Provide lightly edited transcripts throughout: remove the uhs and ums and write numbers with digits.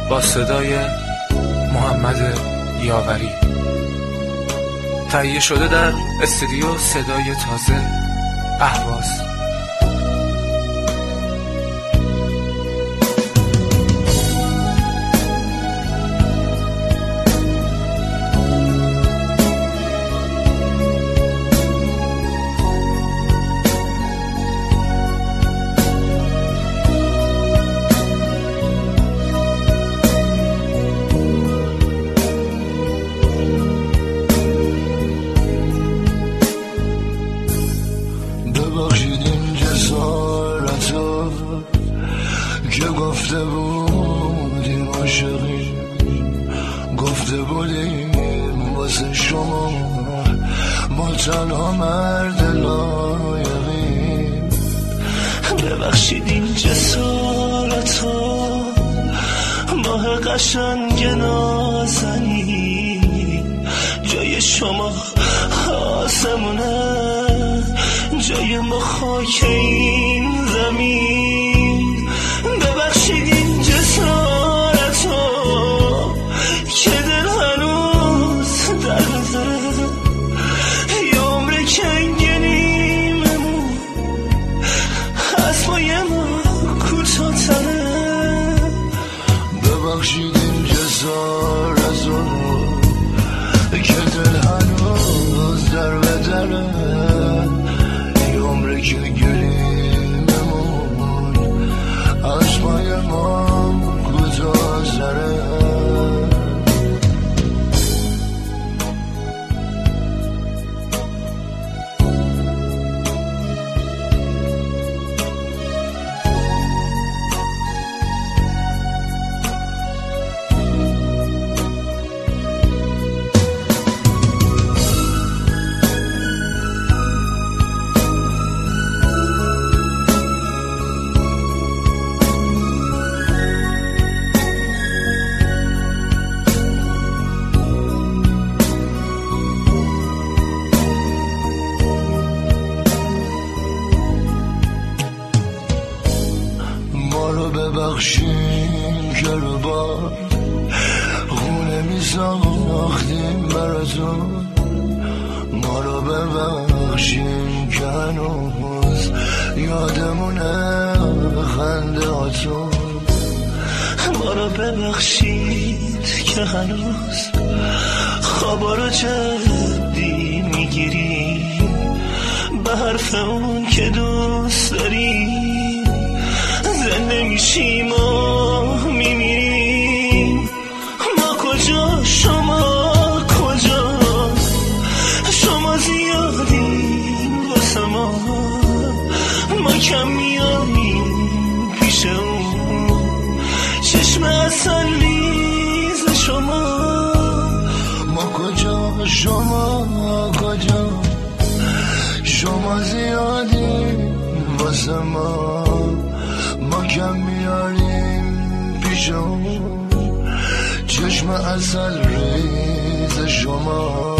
با صدای محمد یاوری، تهیه شده در استودیو صدای تازه اهواز. ببخشید این جسارتو که گفته بودیم عاشقیم، گفته بودیم واسه شما ما تنها مرد لایقیم. ببخشید این جسارتو ماه قشنگ نازنین، جای شما آسمونه، جای ما خاک این زمین. ببخشید این جسارتو که دل هنوز درد داره، یه عمر کنگنیممون از پای ما کوتاه‌تره. ببخشید این جسارتو که دل هنوز در بدره، که گریممون از پای ما گذاره. ببخشیم که رو بار خونه می ساختیم براتون، ما رو ببخشیم که هنوز یادمونه خنده هاتون، ما رو ببخشید که هنوز خوابا رو جدی میگیریم، به حرف اون که دوست داریم زنده میشیم و میمیریم. ما کجا شما کجا، شما زیادین واسه ما کم میامیم پیش اون چشم اصل ریز شما. ما کجا شما کجا، شما زیادین واسه ما کم میاریم پیش اون چشم اصل ریز شما.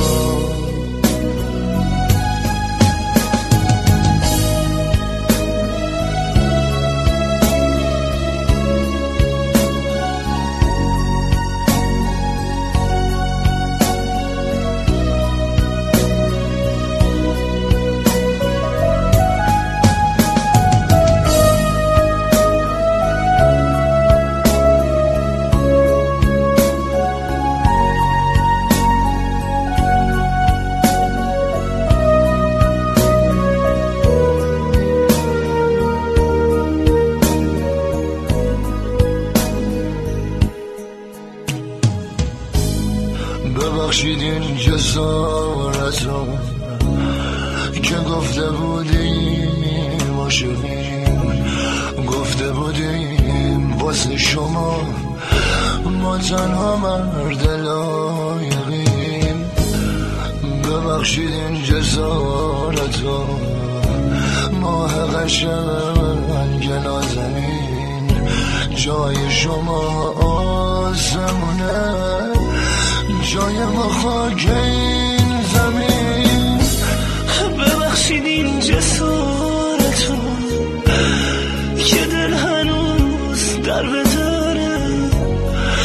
ببخشید این جسارتو که گفته بودیم عاشقیم، گفته بودیم واسه شما ما تنها مرد لایقیم. ببخشید این جسارتو ماه قشنگ نازنین، جای شما آسمونه، جای ما خاک این زمین. ببخشید این جسارتو که دل هنوز در بداره،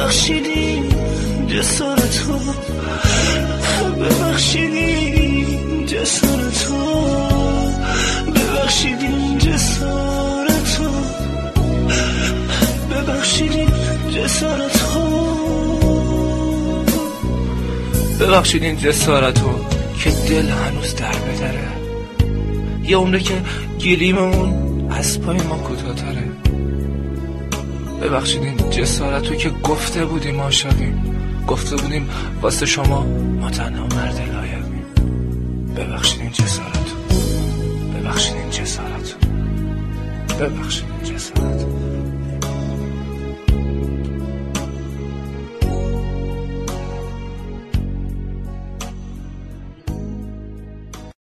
ببخشید این جسارتو، ببخشید این جسارتو، ببخشید این جسارتو، ببخشید این جسارتو، ببخشید این جسارتو که دل هنوز در بدره، یه عمره که گلیممون از پای ما کوتاه‌تره. ببخشید این جسارتو که گفته بودیم عاشقیم، گفته بودیم واسه شما ما تنها مرد لایقیم. ببخشید این جسارتو، ببخشید این جسارتو، ببخشید این جسارتو.